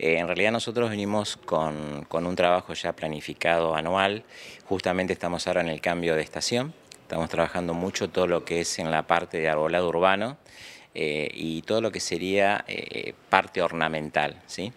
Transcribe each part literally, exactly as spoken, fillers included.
Eh, en realidad nosotros venimos con, con un trabajo ya planificado anual. Justamente estamos ahora en el cambio de estación. Estamos trabajando mucho todo lo que es en la parte de arbolado urbano eh, y todo lo que sería eh, parte ornamental, ¿sí?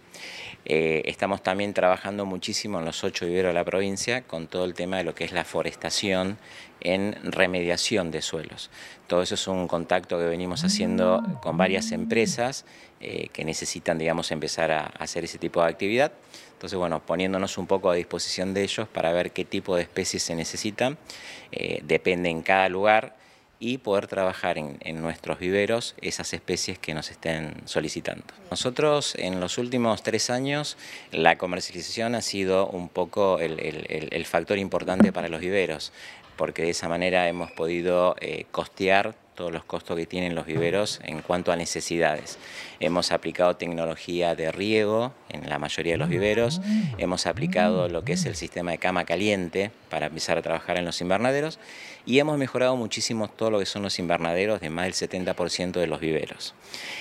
Eh, estamos también trabajando muchísimo en los ocho viveros de la provincia con todo el tema de lo que es la forestación en remediación de suelos. Todo eso es un contacto que venimos haciendo con varias empresas eh, que necesitan, digamos, empezar a hacer ese tipo de actividad. Entonces, bueno, poniéndonos un poco a disposición de ellos para ver qué tipo de especies se necesitan, eh, depende en cada lugar, y poder trabajar en, en nuestros viveros esas especies que nos estén solicitando. Nosotros en los últimos tres años la comercialización ha sido un poco el, el, el factor importante para los viveros, porque de esa manera hemos podido eh, costear todos los costos que tienen los viveros en cuanto a necesidades. Hemos aplicado tecnología de riego en la mayoría de los viveros, hemos aplicado lo que es el sistema de cama caliente para empezar a trabajar en los invernaderos y hemos mejorado muchísimo todo lo que son los invernaderos de más del setenta por ciento de los viveros.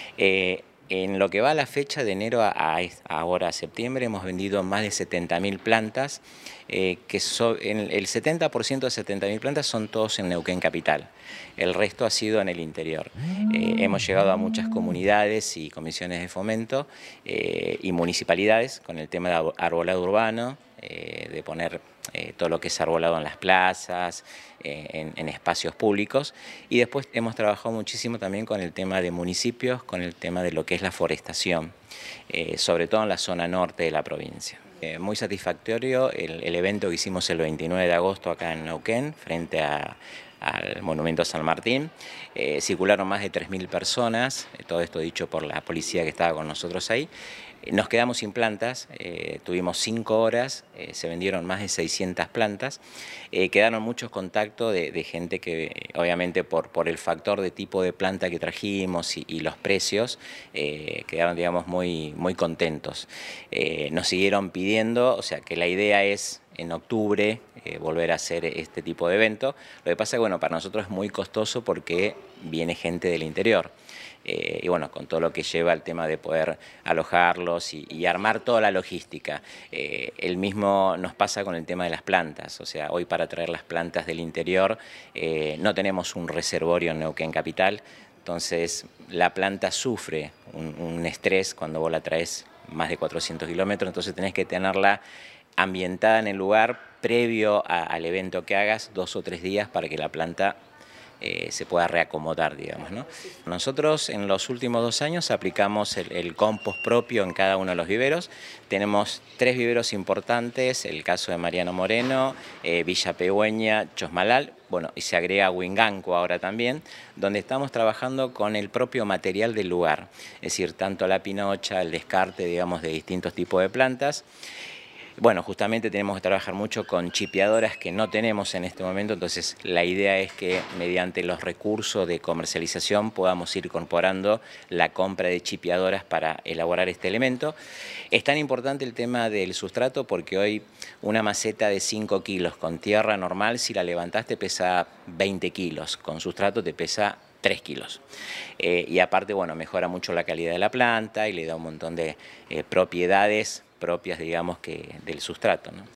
Eh, En lo que va a la fecha de enero a, a ahora a septiembre hemos vendido más de setenta mil plantas, eh, que so, en el setenta por ciento de setenta mil plantas son todos en Neuquén Capital, el resto ha sido en el interior. Eh, hemos llegado a muchas comunidades y comisiones de fomento eh, y municipalidades con el tema de arbolado urbano, eh, de poner eh, todo lo que es arbolado en las plazas, eh, en, en espacios públicos, y después hemos trabajado muchísimo también con el tema de municipios, con el tema de lo que es la forestación, eh, sobre todo en la zona norte de la provincia. Eh, muy satisfactorio el, el evento que hicimos el veintinueve de agosto acá en Neuquén, frente a, al Monumento a San Martín. Eh, circularon más de tres mil personas, eh, todo esto dicho por la policía que estaba con nosotros ahí. Eh, nos quedamos sin plantas, eh, tuvimos cinco horas, eh, se vendieron más de seiscientas plantas, eh, quedaron muchos contactos de, de gente que obviamente por, por el factor de tipo de planta que trajimos y, y los precios, eh, quedaron, digamos, muy, muy contentos. Eh, nos siguieron pidiendo, o sea que la idea es en octubre eh, volver a hacer este tipo de evento. Lo que pasa es que, bueno, para nosotros es muy costoso porque viene gente del interior. Eh, y bueno, con todo lo que lleva el tema de poder alojarlos y, y armar toda la logística. Eh, el mismo nos pasa con el tema de las plantas, o sea, hoy para traer las plantas del interior eh, no tenemos un reservorio en Neuquén Capital, entonces la planta sufre un, un estrés cuando vos la traes más de cuatrocientos kilómetros, entonces tenés que tenerla ambientada en el lugar previo a, al evento que hagas, dos o tres días para que la planta eh, se pueda reacomodar, digamos, ¿no? Nosotros en los últimos dos años aplicamos el, el compost propio en cada uno de los viveros. Tenemos tres viveros importantes, el caso de Mariano Moreno, eh, Villa Pegüeña, Chosmalal, bueno, y se agrega Huinganco ahora también, donde estamos trabajando con el propio material del lugar, es decir, tanto la pinocha, el descarte, digamos, de distintos tipos de plantas. Bueno, justamente tenemos que trabajar mucho con chipeadoras que no tenemos en este momento, entonces la idea es que mediante los recursos de comercialización podamos ir incorporando la compra de chipeadoras para elaborar este elemento. Es tan importante el tema del sustrato porque hoy una maceta de cinco kilos con tierra normal, si la levantaste pesa veinte kilos, con sustrato te pesa tres kilos. Eh, y aparte, bueno, mejora mucho la calidad de la planta y le da un montón de eh, propiedades propias, digamos, que del sustrato, ¿no?